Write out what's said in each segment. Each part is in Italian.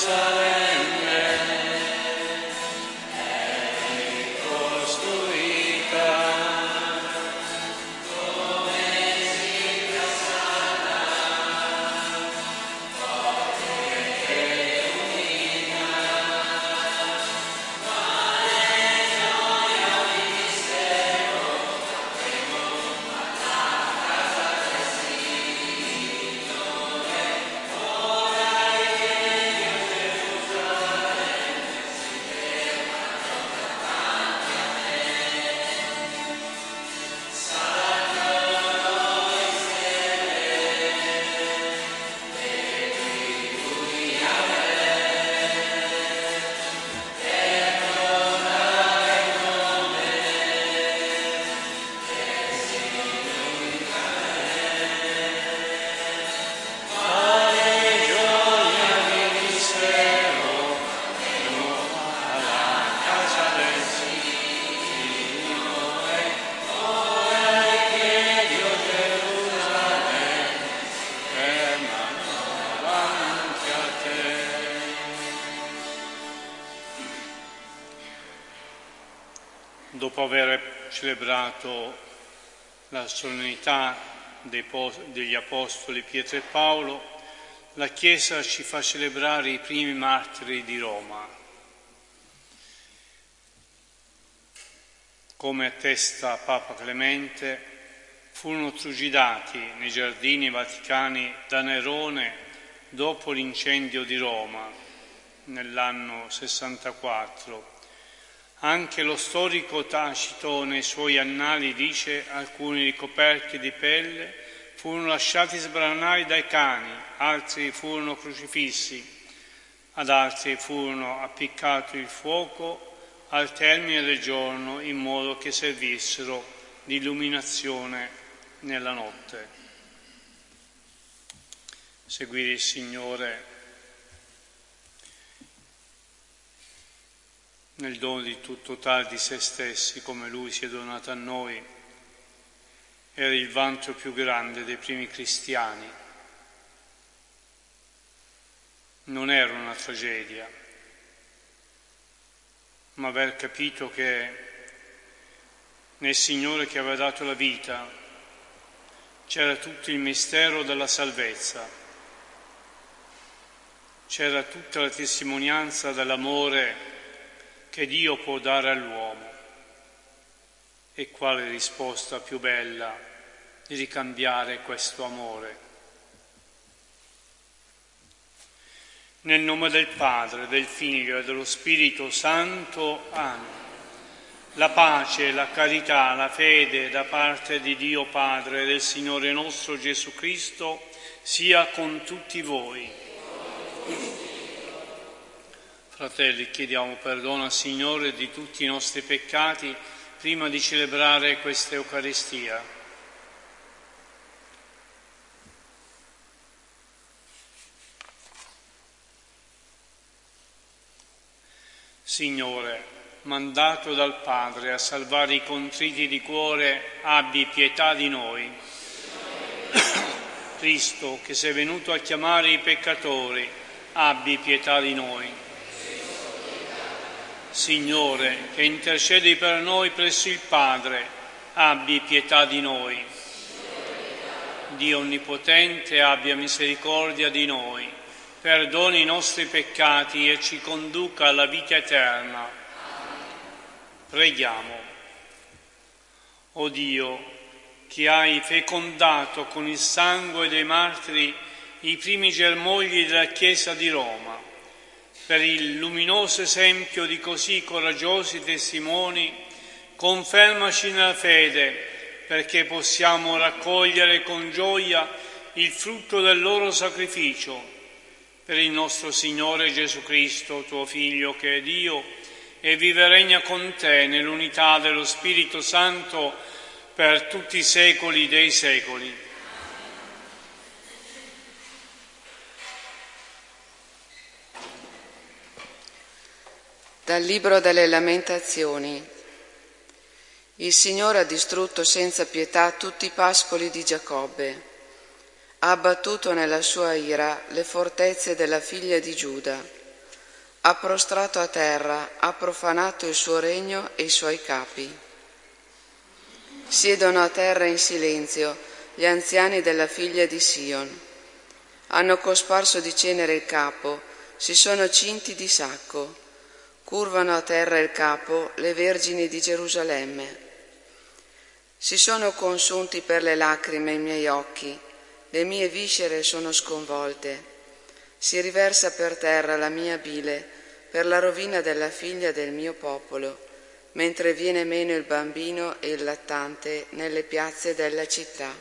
Dopo aver celebrato la solennità degli Apostoli Pietro e Paolo, la Chiesa ci fa celebrare i primi martiri di Roma. Come attesta Papa Clemente, furono trucidati nei giardini vaticani da Nerone dopo l'incendio di Roma nell'anno 64. Anche lo storico Tacito nei suoi annali dice: alcuni ricoperti di pelle furono lasciati sbranare dai cani, altri furono crocifissi, ad altri furono appiccati il fuoco al termine del giorno in modo che servissero di illuminazione nella notte. Seguire il Signore nel dono di tutto tal di se stessi come Lui si è donato a noi, era il vanto più grande dei primi cristiani. Non era una tragedia, ma aver capito che nel Signore che aveva dato la vita c'era tutto il mistero della salvezza, c'era tutta la testimonianza dell'amore che Dio può dare all'uomo. E quale risposta più bella di ricambiare questo amore? Nel nome del Padre, del Figlio e dello Spirito Santo. Amen. La pace, la carità, la fede da parte di Dio Padre e del Signore nostro Gesù Cristo sia con tutti voi. Fratelli, chiediamo perdono al Signore di tutti i nostri peccati prima di celebrare questa Eucaristia. Signore, mandato dal Padre a salvare i contriti di cuore, abbi pietà di noi. Cristo, che sei venuto a chiamare i peccatori, abbi pietà di noi. Signore, che intercedi per noi presso il Padre, abbi pietà di noi. Dio Onnipotente, abbia misericordia di noi, perdoni i nostri peccati e ci conduca alla vita eterna. Preghiamo. O Dio, che hai fecondato con il sangue dei martiri i primi germogli della Chiesa di Roma, per il luminoso esempio di così coraggiosi testimoni, confermaci nella fede, perché possiamo raccogliere con gioia il frutto del loro sacrificio. Per il nostro Signore Gesù Cristo, tuo Figlio, che è Dio, e vive e regna con te nell'unità dello Spirito Santo per tutti i secoli dei secoli. Dal Libro delle Lamentazioni. Il Signore ha distrutto senza pietà tutti i pascoli di Giacobbe, ha abbattuto nella sua ira le fortezze della figlia di Giuda. ha prostrato a terra, ha profanato il suo regno e i suoi capi. Siedono a terra in silenzio gli anziani della figlia di Sion. Hanno cosparso di cenere il capo, si sono cinti di sacco. Curvano a terra il capo le vergini di Gerusalemme. Si sono consunti per le lacrime i miei occhi, le mie viscere sono sconvolte. Si riversa per terra la mia bile per la rovina della figlia del mio popolo, mentre viene meno il bambino e il lattante nelle piazze della città.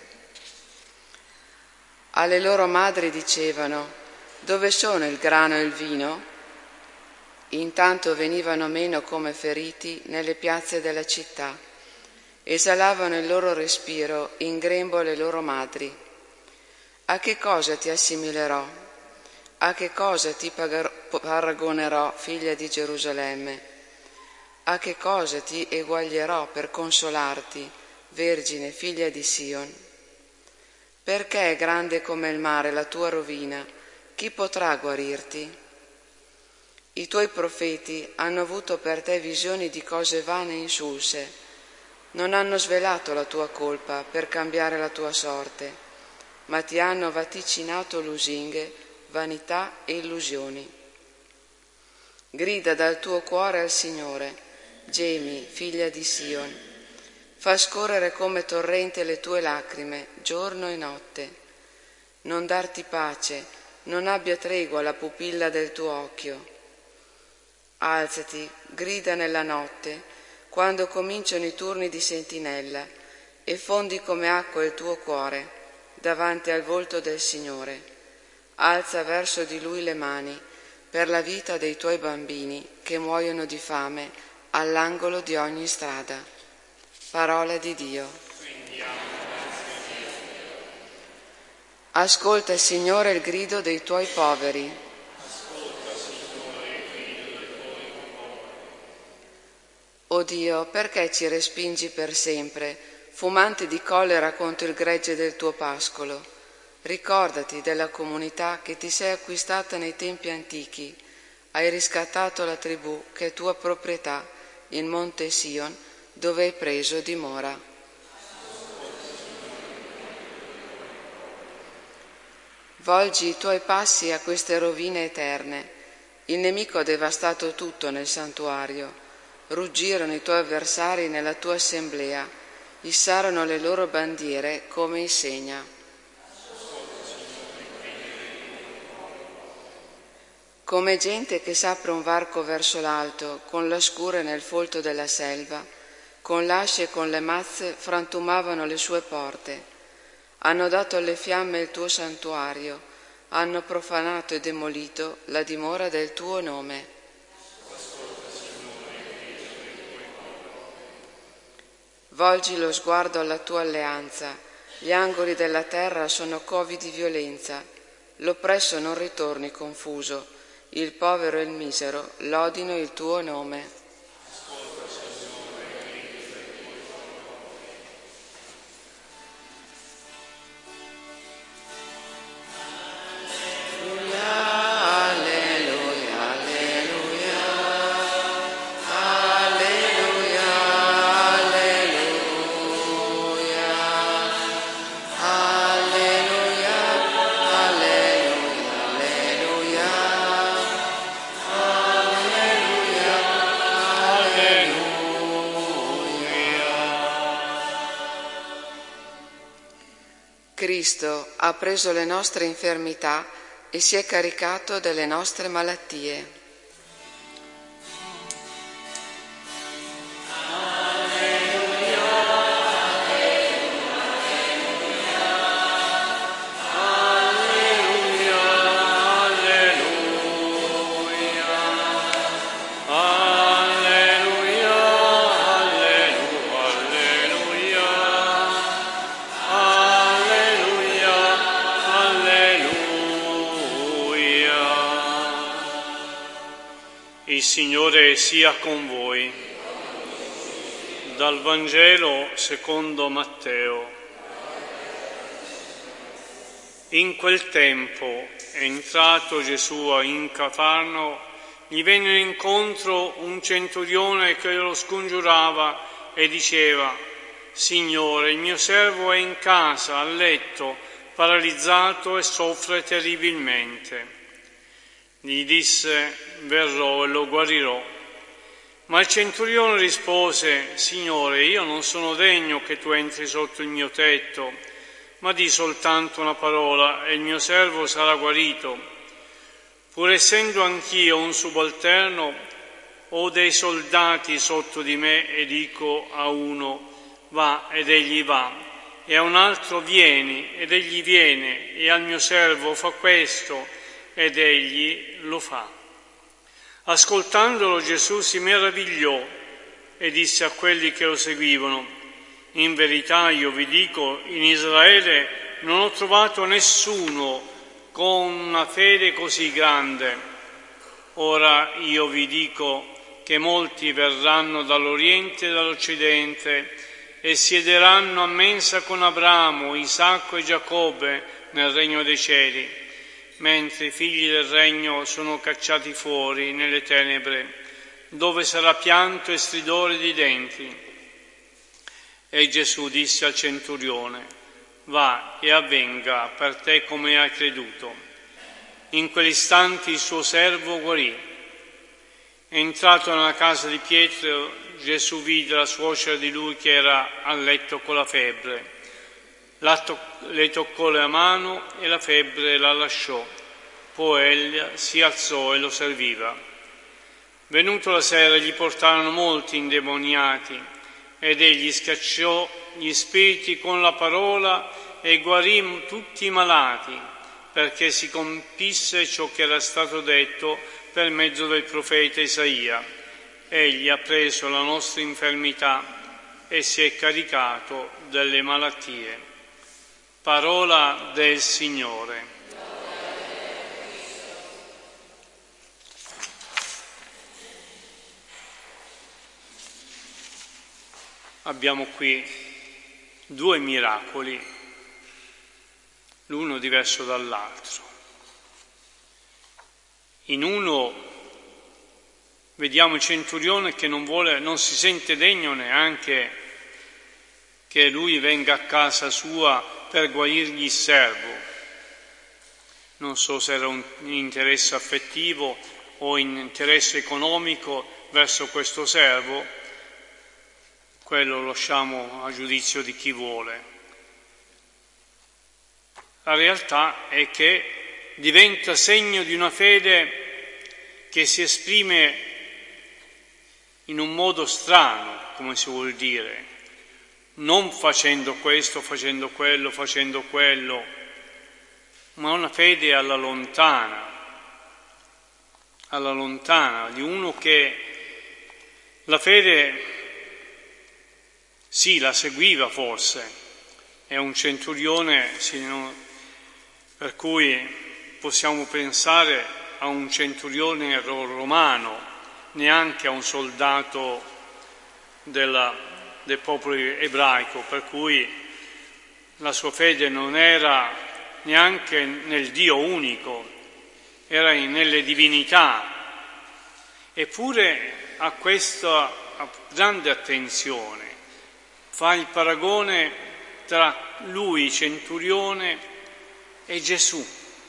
Alle loro madri dicevano: dove sono il grano e il vino? Intanto venivano meno come feriti nelle piazze della città. Esalavano il loro respiro in grembo alle loro madri. A che cosa ti assimilerò? A che cosa ti paragonerò, figlia di Gerusalemme? A che cosa ti eguaglierò per consolarti, vergine, figlia di Sion? Perché è grande come il mare la tua rovina? Chi potrà guarirti? I tuoi profeti hanno avuto per te visioni di cose vane e insulse. Non hanno svelato la tua colpa per cambiare la tua sorte, ma ti hanno vaticinato lusinghe, vanità e illusioni. Grida dal tuo cuore al Signore, gemi, figlia di Sion. Fa scorrere come torrente le tue lacrime, giorno e notte. Non darti pace, non abbia tregua la pupilla del tuo occhio. Alzati, grida nella notte, quando cominciano i turni di sentinella, e fondi come acqua il tuo cuore davanti al volto del Signore. Alza verso di Lui le mani per la vita dei tuoi bambini che muoiono di fame all'angolo di ogni strada. Parola di Dio. Ascolta, Signore, il grido dei tuoi poveri. O Dio, perché ci respingi per sempre, fumante di collera contro il gregge del tuo pascolo? Ricordati della comunità che ti sei acquistata nei tempi antichi. Hai riscattato la tribù che è tua proprietà, il monte Sion, dove hai preso dimora. Volgi i tuoi passi a queste rovine eterne. Il nemico ha devastato tutto nel santuario. Ruggirono i tuoi avversari nella tua assemblea, issarono le loro bandiere come insegna. Come gente che s'apre un varco verso l'alto, con la scure nel folto della selva, con l'asce e con le mazze frantumavano le sue porte. Hanno dato alle fiamme il tuo santuario, hanno profanato e demolito la dimora del tuo nome. Volgi lo sguardo alla tua alleanza, gli angoli della terra sono covi di violenza, l'oppresso non ritorni confuso, il povero e il misero lodino il tuo nome. Cristo ha preso le nostre infermità e si è caricato delle nostre malattie. Il Signore sia con voi. Dal Vangelo secondo Matteo. In quel tempo è entrato Gesù in Cafarno gli venne incontro un centurione che lo scongiurava e diceva: «Signore, il mio servo è in casa, a letto, paralizzato e soffre terribilmente». Gli disse: «Verrò e lo guarirò». Ma il centurione rispose: «Signore, io non sono degno che tu entri sotto il mio tetto, ma di soltanto una parola e il mio servo sarà guarito. Pur essendo anch'io un subalterno, ho dei soldati sotto di me e dico a uno: va, ed egli va, e a un altro: vieni, ed egli viene, e al mio servo: fa questo, ed egli lo fa». Ascoltandolo Gesù si meravigliò e disse a quelli che lo seguivano: «In verità io vi dico, in Israele non ho trovato nessuno con una fede così grande. Ora io vi dico che molti verranno dall'Oriente e dall'Occidente e siederanno a mensa con Abramo, Isacco e Giacobbe nel regno dei cieli, mentre i figli del regno sono cacciati fuori nelle tenebre, dove sarà pianto e stridore di denti». E Gesù disse al centurione: «Va e avvenga per te come hai creduto». In quell'istante il suo servo guarì. Entrato nella casa di Pietro, Gesù vide la suocera di lui che era a letto con la febbre. Le toccò la mano e la febbre la lasciò. Poi egli si alzò e lo serviva. Venuto la sera gli portarono molti indemoniati ed egli scacciò gli spiriti con la parola e guarì tutti i malati, perché si compisse ciò che era stato detto per mezzo del profeta Isaia: egli ha preso la nostra infermità e si è caricato delle malattie. Parola del Signore. Abbiamo qui due miracoli, l'uno diverso dall'altro. In uno vediamo il centurione che non si sente degno neanche che lui venga a casa sua per guarirgli il servo. Non so se era un interesse affettivo o un interesse economico verso questo servo, quello lo lasciamo a giudizio di chi vuole. La realtà è che diventa segno di una fede che si esprime in un modo strano, come si vuol dire, non facendo questo, facendo quello, ma una fede alla lontana, di uno che la fede sì, la seguiva forse, è un centurione, per cui possiamo pensare a un centurione romano, neanche a un soldato del popolo ebraico, per cui la sua fede non era neanche nel Dio unico, era nelle divinità. Eppure a questa grande attenzione, fa il paragone tra lui, centurione, e Gesù,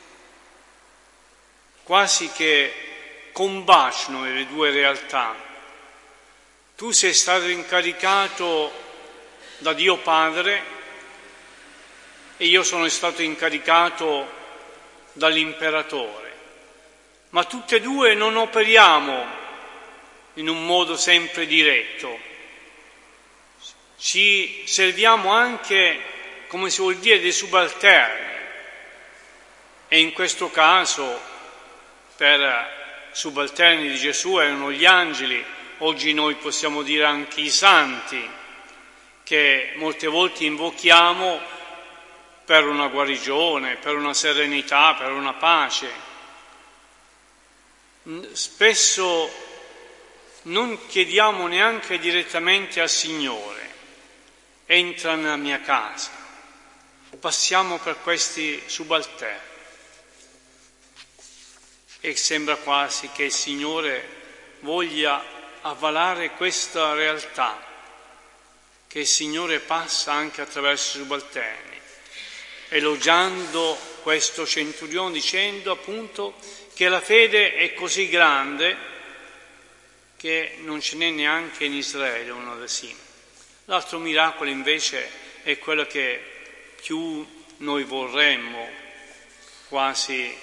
quasi che combaciano le due realtà. Tu sei stato incaricato da Dio Padre e io sono stato incaricato dall'imperatore, ma tutte e due non operiamo in un modo sempre diretto. Ci serviamo anche, come si vuol dire, dei subalterni, e in questo caso per subalterni di Gesù erano gli angeli. Oggi noi possiamo dire anche i santi, che molte volte invochiamo per una guarigione, per una serenità, per una pace. Spesso non chiediamo neanche direttamente al Signore: entra nella mia casa. Passiamo per questi subalterni. e sembra quasi che il Signore voglia avvalare questa realtà, che il Signore passa anche attraverso i subalterni, elogiando questo centurione, dicendo appunto che la fede è così grande che non ce n'è neanche in Israele uno da simile. L'altro miracolo invece è quello che più noi vorremmo quasi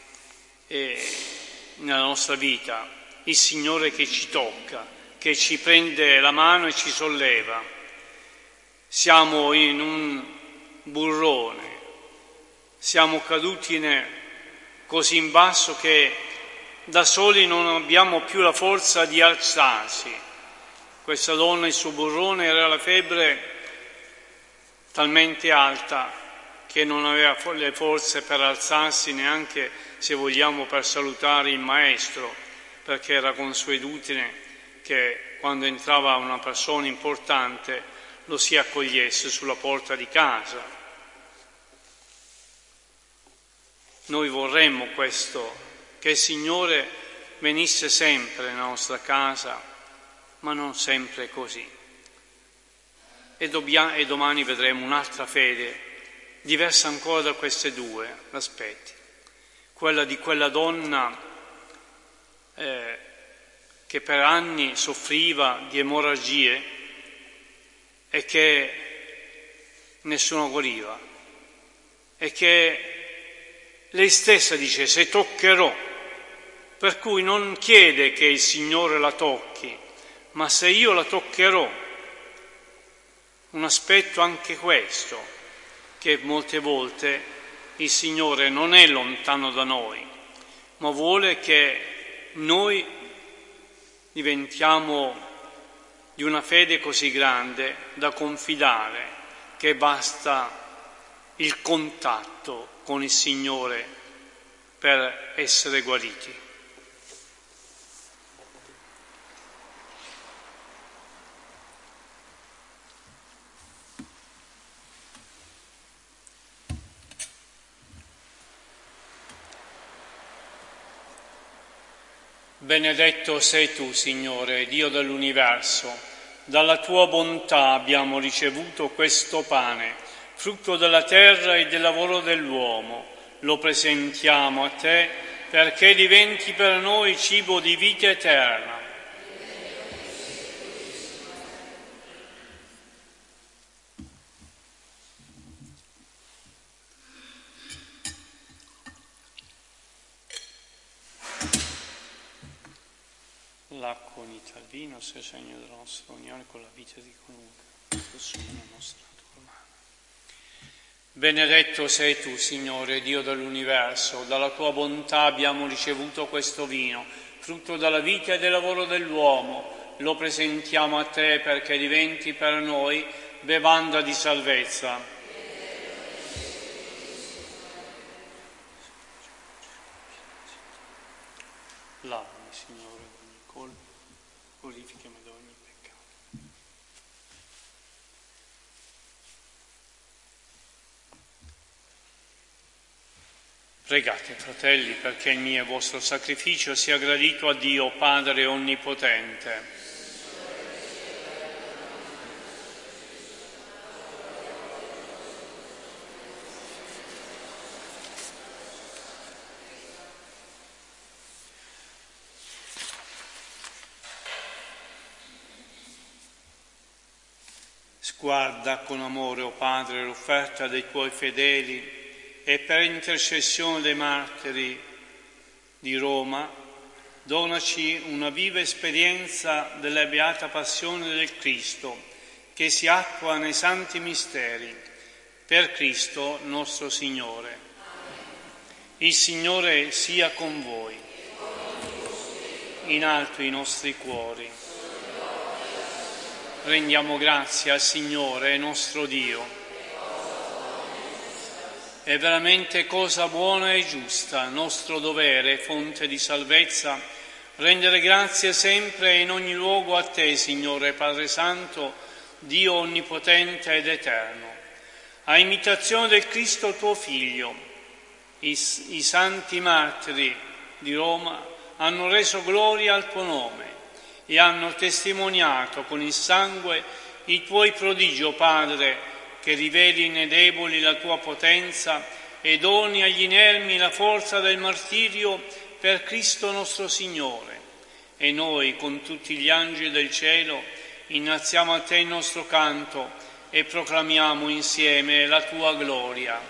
nella nostra vita, il Signore che ci tocca, che ci prende la mano e ci solleva. Siamo in un burrone, siamo caduti così in basso che da soli non abbiamo più la forza di alzarsi. Questa donna, il suo burrone, era la febbre talmente alta che non aveva le forze per alzarsi neanche, se vogliamo, per salutare il maestro, perché era consuetudine che quando entrava una persona importante lo si accogliesse sulla porta di casa. Noi vorremmo questo, che il Signore venisse sempre nella nostra casa, ma non sempre è così. E domani vedremo un'altra fede, diversa ancora da queste due aspetti. Quella di quella donna che per anni soffriva di emorragie e che nessuno guariva, e che lei stessa dice: se toccherò, per cui non chiede che il Signore la tocchi, ma se io la toccherò. Un aspetto anche questo, che molte volte il Signore non è lontano da noi, ma vuole che noi diventiamo di una fede così grande da confidare che basta il contatto con il Signore per essere guariti. Benedetto sei tu, Signore, Dio dell'universo. Dalla tua bontà abbiamo ricevuto questo pane, frutto della terra e del lavoro dell'uomo. Lo presentiamo a te perché diventi per noi cibo di vita eterna. L'acqua unita al vino sia segno della nostra unione con la vita di colui che assume la nostra natura umana. Benedetto sei tu, Signore, Dio dell'universo. Dalla tua bontà abbiamo ricevuto questo vino, frutto della vita e del lavoro dell'uomo. Lo presentiamo a te perché diventi per noi bevanda di salvezza. Lavami, Signore, da ogni colpa, purificami da ogni peccato. Pregate, fratelli, perché il mio e vostro sacrificio sia gradito a Dio, Padre Onnipotente. Guarda con amore, o Padre, l'offerta dei tuoi fedeli e per intercessione dei martiri di Roma, donaci una viva esperienza della beata passione del Cristo, che si attua nei santi misteri, per Cristo nostro Signore. Il Signore sia con voi, in alto i nostri cuori. Rendiamo grazie al Signore nostro Dio. È veramente cosa buona e giusta, nostro dovere, fonte di salvezza, rendere grazie sempre e in ogni luogo a te, Signore Padre Santo, Dio onnipotente ed eterno. A imitazione del Cristo tuo Figlio, i santi martiri di Roma hanno reso gloria al tuo nome e hanno testimoniato con il sangue i tuoi prodigi, o Padre, che riveli nei deboli la tua potenza e doni agli inermi la forza del martirio per Cristo nostro Signore. E noi, con tutti gli angeli del cielo, innalziamo a te il nostro canto e proclamiamo insieme la tua gloria.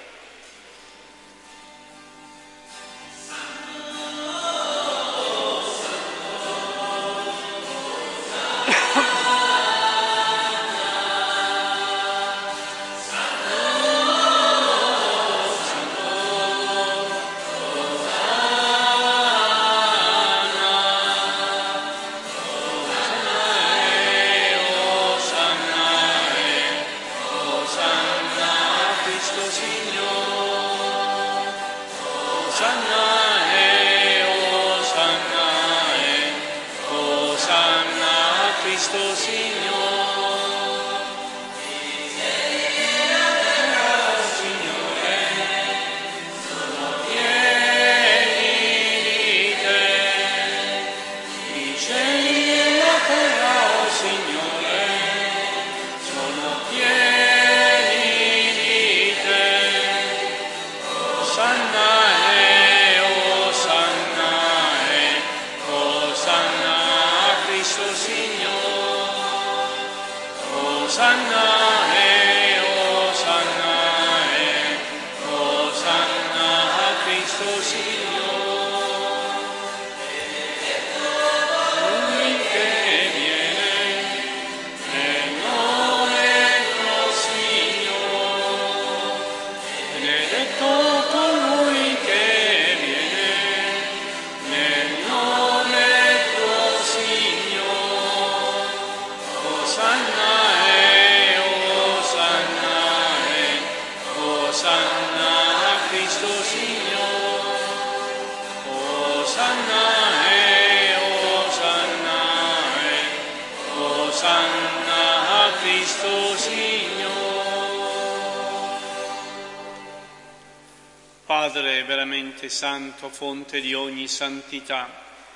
Padre veramente santo, fonte di ogni santità,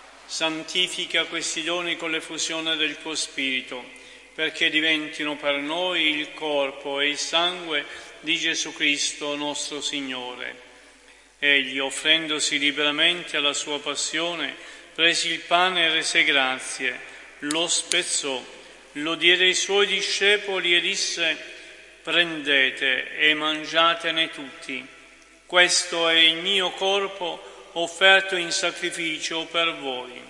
santifica questi doni con l'effusione del tuo Spirito, perché diventino per noi il corpo e il sangue di Gesù Cristo nostro Signore. Egli, offrendosi liberamente alla sua passione, prese il pane e rese grazie, lo spezzò, lo diede ai suoi discepoli e disse: prendete e mangiatene tutti. Questo è il mio corpo offerto in sacrificio per voi.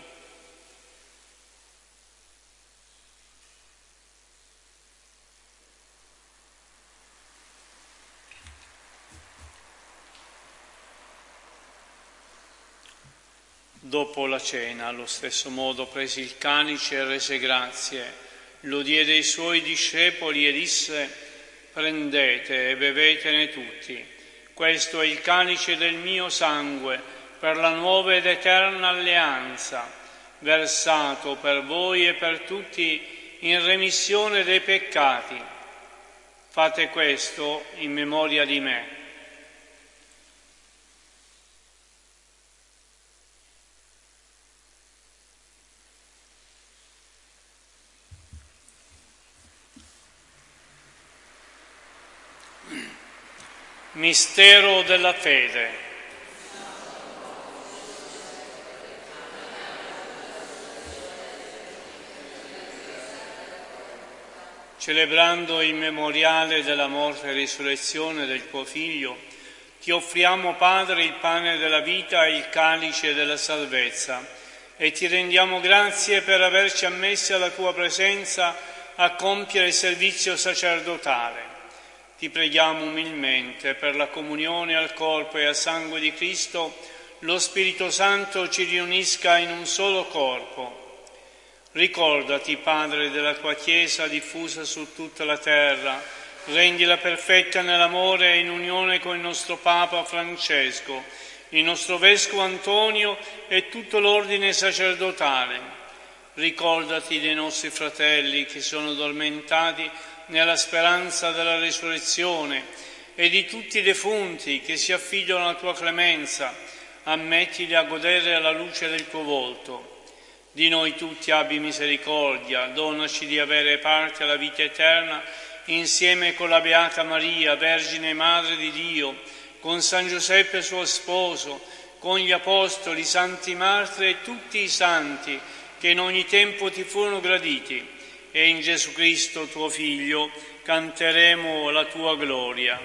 Dopo la cena, allo stesso modo, prese il calice e rese grazie, lo diede ai suoi discepoli e disse: prendete e bevetene tutti. Questo è il calice del mio sangue per la nuova ed eterna alleanza, versato per voi e per tutti in remissione dei peccati. Fate questo in memoria di me. Mistero della fede. Celebrando il memoriale della morte e risurrezione del tuo Figlio, ti offriamo, Padre, il pane della vita e il calice della salvezza, e ti rendiamo grazie per averci ammessi alla tua presenza a compiere il servizio sacerdotale. Ti preghiamo umilmente per la comunione al corpo e al sangue di Cristo, lo Spirito Santo ci riunisca in un solo corpo. Ricordati, Padre, della tua Chiesa diffusa su tutta la terra, rendila perfetta nell'amore e in unione con il nostro Papa Francesco, il nostro Vescovo Antonio e tutto l'ordine sacerdotale. Ricordati dei nostri fratelli che sono addormentati nella speranza della risurrezione e di tutti i defunti che si affidano alla tua clemenza, ammettili a godere alla luce del tuo volto. Di noi tutti abbi misericordia, donaci di avere parte alla vita eterna, insieme con la Beata Maria, Vergine Madre di Dio, con San Giuseppe suo sposo, con gli Apostoli, i Santi Martiri e tutti i Santi che in ogni tempo ti furono graditi, e in Gesù Cristo, tuo Figlio, canteremo la tua gloria.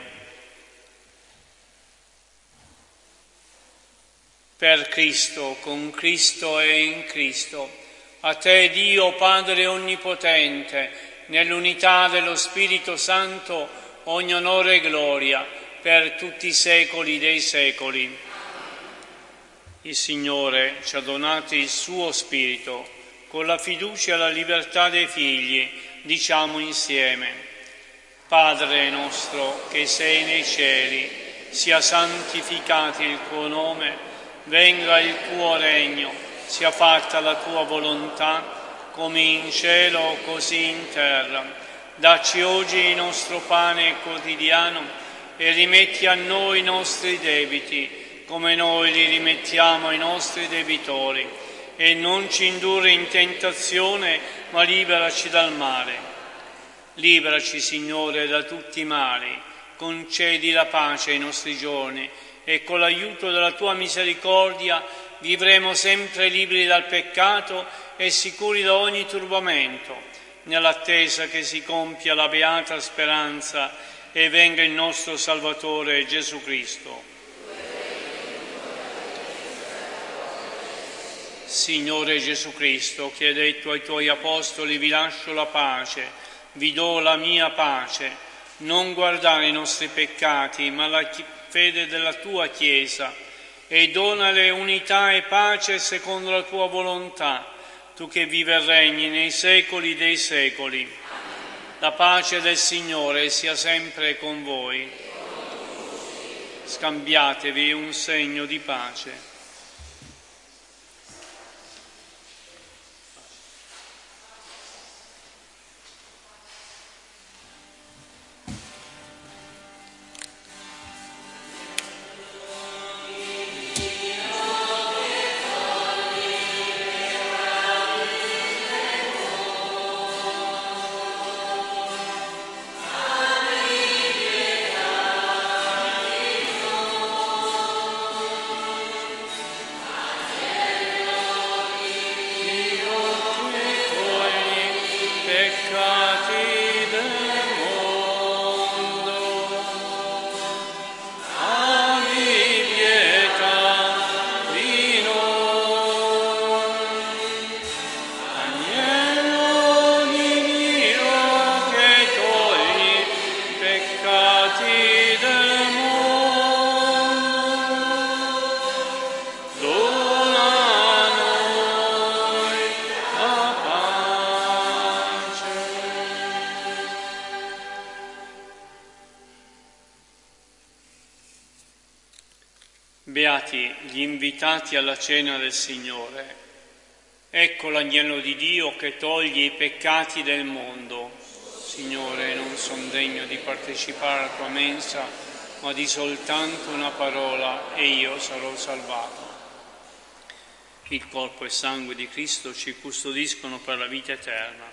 Per Cristo, con Cristo e in Cristo, a te Dio Padre Onnipotente, nell'unità dello Spirito Santo, ogni onore e gloria, per tutti i secoli dei secoli. Il Signore ci ha donato il suo Spirito, con la fiducia e la libertà dei figli, diciamo insieme: Padre nostro che sei nei cieli, sia santificato il tuo nome, venga il tuo regno, sia fatta la tua volontà, come in cielo così in terra. Dacci oggi il nostro pane quotidiano e rimetti a noi i nostri debiti, come noi li rimettiamo ai nostri debitori, e non ci indurre in tentazione, ma liberaci dal male. Liberaci, Signore, da tutti i mali, concedi la pace ai nostri giorni, e con l'aiuto della tua misericordia vivremo sempre liberi dal peccato e sicuri da ogni turbamento, nell'attesa che si compia la beata speranza e venga il nostro Salvatore Gesù Cristo. Signore Gesù Cristo, che hai detto ai tuoi apostoli: vi lascio la pace, vi do la mia pace, non guardare i nostri peccati, ma la fede della tua Chiesa, e donale unità e pace secondo la tua volontà, tu che vivi e regni nei secoli dei secoli. La pace del Signore sia sempre con voi. Scambiatevi un segno di pace. Beati gli invitati alla cena del Signore. Ecco l'agnello di Dio che toglie i peccati del mondo. Signore, non son degno di partecipare alla tua mensa, ma di soltanto una parola e io sarò salvato. Il corpo e sangue di Cristo ci custodiscono per la vita eterna.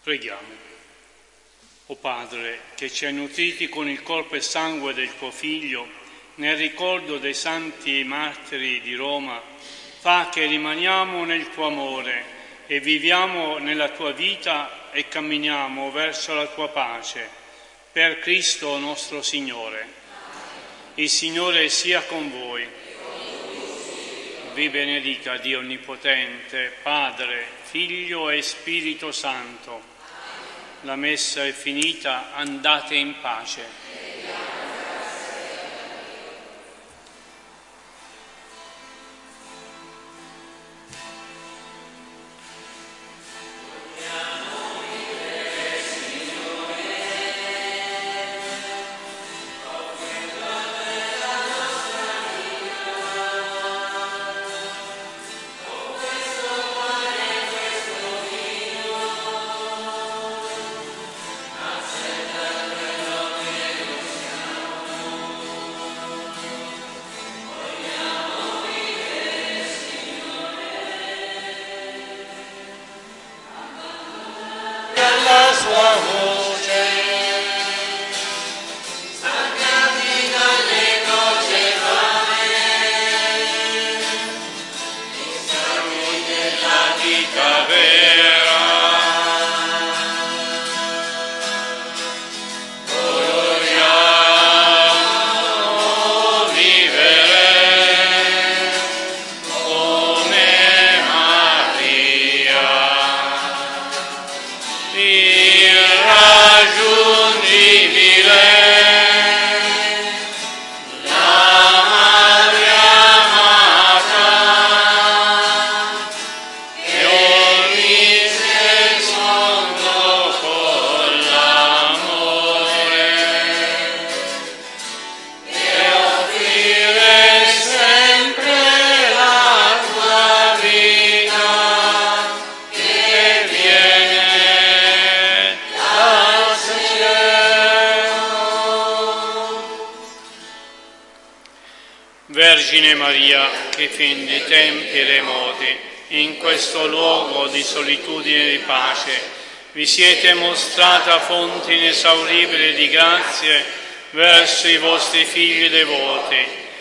Preghiamo. O Padre, che ci hai nutriti con il corpo e sangue del tuo Figlio, nel ricordo dei santi martiri di Roma, fa che rimaniamo nel tuo amore e viviamo nella tua vita e camminiamo verso la tua pace. Per Cristo nostro Signore. Il Signore sia con voi. Vi benedica Dio Onnipotente, Padre, Figlio e Spirito Santo. La messa è finita, andate in pace. Vergine Maria, che fin di tempi remoti, in questo luogo di solitudine e di pace, vi siete mostrata fonte inesauribile di grazie verso i vostri figli devoti,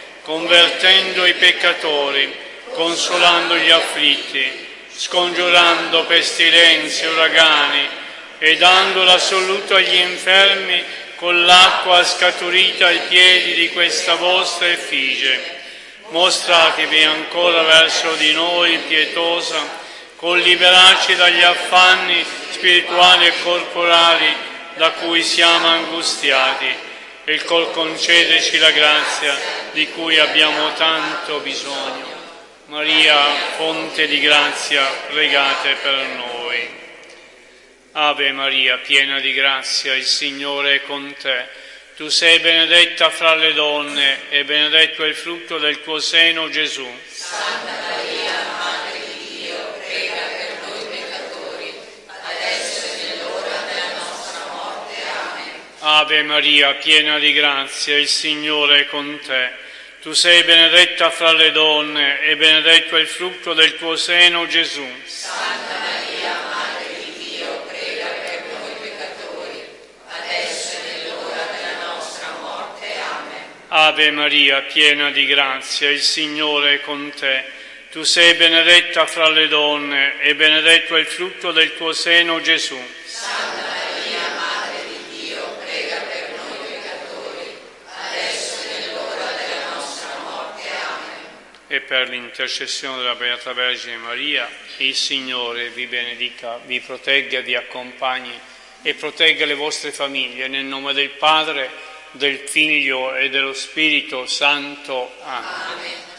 convertendo i peccatori, consolando gli afflitti, scongiurando pestilenze, uragani e dando l'assoluto agli infermi con l'acqua scaturita ai piedi di questa vostra effigie. Mostratevi ancora verso di noi pietosa, col liberarci dagli affanni spirituali e corporali da cui siamo angustiati, e col concederci la grazia di cui abbiamo tanto bisogno. Maria, fonte di grazia, pregate per noi. Ave Maria, piena di grazia, il Signore è con te. Tu sei benedetta fra le donne e benedetto è il frutto del tuo seno, Gesù. Santa Maria, Madre di Dio, prega per noi peccatori, adesso e nell'ora della nostra morte. Amen. Ave Maria, piena di grazia, il Signore è con te. Tu sei benedetta fra le donne e benedetto è il frutto del tuo seno, Gesù. Santa Maria, Madre di Dio, prega per noi peccatori, adesso e nell'ora della nostra morte. Amen. Ave Maria, piena di grazia, il Signore è con te. Tu sei benedetta fra le donne e benedetto è il frutto del tuo seno, Gesù. Santa Maria, Madre di Dio, prega per noi peccatori, adesso e nell'ora della nostra morte. Amen. E per l'intercessione della Beata Vergine Maria, il Signore vi benedica, vi protegga, vi accompagni e protegga le vostre famiglie, nel nome del Padre, del Figlio e dello Spirito Santo. Amen. Amen.